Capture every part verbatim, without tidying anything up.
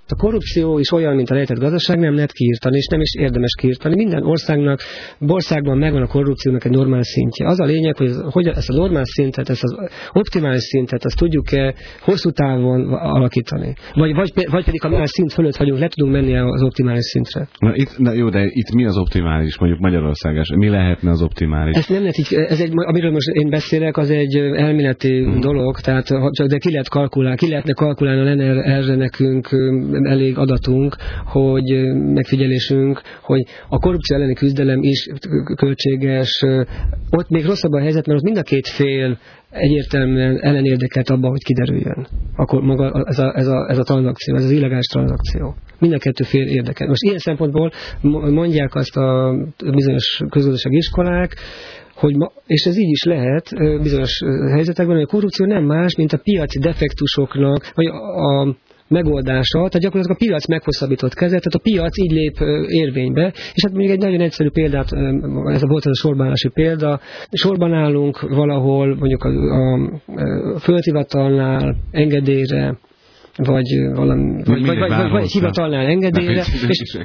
A korrupció is olyan, mint a rejtett gazdaság, nem lehet kiírtani, és nem is érdemes kiírtani. Minden országnak, országban megvan a korrupciónak egy normális szintje. Az a lényeg, hogy, hogy ezt a normális szintet, ezt az optimális szintet, azt tudjuk-e hosszú távon alakítani. Vagy, vagy, vagy pedig a más szint fölött hagyunk, le tudunk menni az optimális szintre. Na, itt, na jó, de itt mi az optimális, mondjuk Magyarország? Mi lehetne az optimális? Ezt nem lehet így, ez egy, amiről most én beszélek, az egy elméleti hmm. dolog, tehát csak de ki lehet kalkulálni, ki lehetne kalkulálni, lenne erre nekünk elég adatunk, hogy megfigyelésünk, hogy a korrupció elleni küzdelem is költséges. Ott még rosszabb a helyzet, mert ott mind a két fél egyértelműen ellenérdekelt abban, hogy kiderüljön. Akkor maga ez a, ez a, ez a tranzakció, ez az illegális tranzakció. Mind a kettő fél érdekel. Most ilyen szempontból mondják azt a bizonyos közgazdasági iskolák, hogy ma, és ez így is lehet bizonyos helyzetekben, hogy a korrupció nem más, mint a piaci defektusoknak, vagy a, a megoldása, tehát gyakorlatilag a piac meghosszabbított keze, tehát a piac így lép érvénybe, és hát még egy nagyon egyszerű példát, ez a volt ez a sorbálási példa, sorban állunk valahol, mondjuk a, a, a földhivatalnál engedélyre, vagy valami, vagy, vagy, vagy, vagy, vagy egy hivatalnál engedélyre, és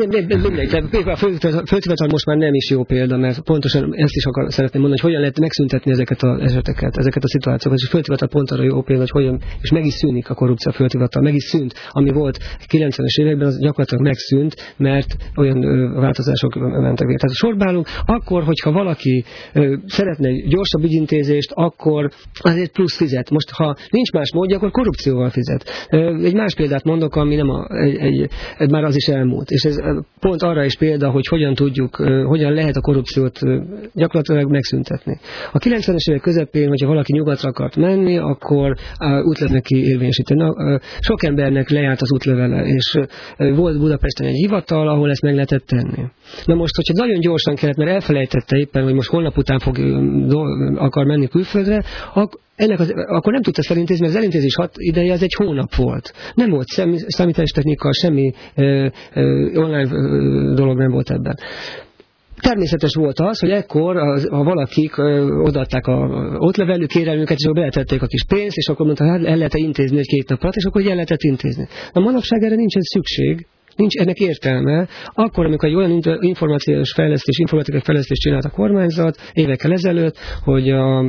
a földhivatal most már nem is jó példa, mert pontosan ezt is akar, szeretném mondani, hogy hogyan lehet megszüntetni ezeket az eseteket, ezeket a szituációkat, és a földhivatal pont arra jó példa, hogy hogyan, és meg is szűnik a korrupció a földhivatal, meg is szűnt, ami volt kilencvenes években, az gyakorlatilag megszűnt, mert olyan változások mentek végre. Tehát sorbálunk, akkor, hogyha valaki szeretne egy gyorsabb ügyintézést, akkor azért plusz fizet. Most, ha nincs más módja, akkor korrupcióval fizet. Egy más példát mondok, ami nem a, egy, egy, egy, már az is elmúlt. És ez pont arra is példa, hogy hogyan tudjuk, hogyan lehet a korrupciót gyakorlatilag megszüntetni. A kilencvenes évek közepén, hogyha valaki nyugatra akart menni, akkor útlevet neki érvényesíteni. Na, sok embernek lejárt az útlevele, és volt Budapesten egy hivatal, ahol ezt meg lehetett tenni. Na most, hogyha nagyon gyorsan kellett, mert elfelejtette éppen, hogy most holnap után fog, akar menni külföldre, akkor ennek az, akkor nem tudta ezt elintézni, mert az elintézés hat ideje az egy hónap volt. Nem volt számítástechnika, semmi ö, ö, online ö, dolog nem volt ebben. Természetes volt az, hogy ekkor az, ha valakik ö, odaadták a útlevelű kérelmüket, és akkor beletették a kis pénzt, és akkor mondta, hát el lehet intézni egy-két nap alatt, és akkor el lehetett intézni. A manapság erre nincsen szükség. Nincs ennek értelme. Akkor, amikor egy olyan információs fejlesztés, informatikai fejlesztést csinált a kormányzat évekkel ezelőtt, hogy a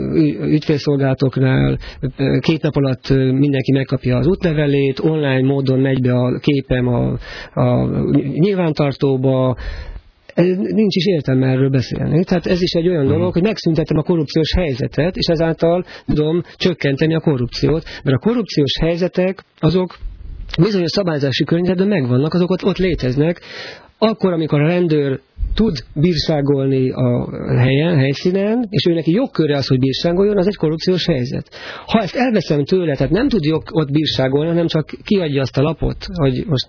ügyfélszolgálatoknál két nap alatt mindenki megkapja az útlevelét, online módon megy be a képem a, a nyilvántartóba, nincs is értelme erről beszélni. Tehát ez is egy olyan dolog, hogy megszüntettem a korrupciós helyzetet, és ezáltal tudom csökkenteni a korrupciót, mert a korrupciós helyzetek azok bizonyos szabályzási környezetben megvannak, azok ott, ott léteznek. Akkor, amikor a rendőr tud bírságolni a helyen, helyszínen, és ő neki jogköre az, hogy bírságoljon, az egy korrupciós helyzet. Ha ezt elveszem tőle, tehát nem tud jog ott bírságolni, hanem csak kiadja azt a lapot, hogy most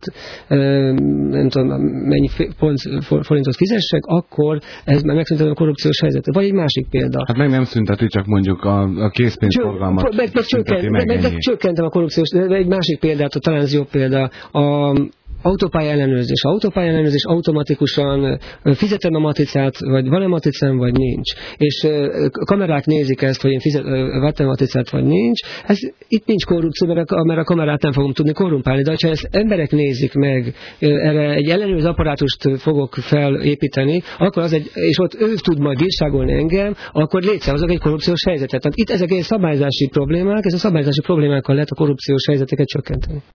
nem tudom, mennyi forintot fizessek, akkor ez megszüntetem a korrupciós helyzetet. Vagy egy másik példa. Hát meg nem szünteti, csak mondjuk a, a készpénzforgalmat. Meg, meg, csökkent, meg, meg, meg csökkentem a korrupciós, de egy másik példát, talán ez jobb példa. A autópálya ellenőrzés. Autópálya ellenőrzés automatikusan fizetem a matricát, vagy van-e matricám, vagy nincs. És kamerák nézik ezt, hogy én vettem a matricát, vagy nincs. Ez, itt nincs korrupció, mert a, mert a kamerát nem fogom tudni korrumpálni. De ha ezt emberek nézik meg, erre egy ellenőrző apparátust fogok felépíteni, akkor az egy, és ott ő tud majd bírságolni engem, akkor létszehozok egy korrupciós helyzetet. Tehát itt ezek egy szabályzási problémák, ez a szabályzási problémákkal lehet a korrupciós helyzeteket csökkenteni.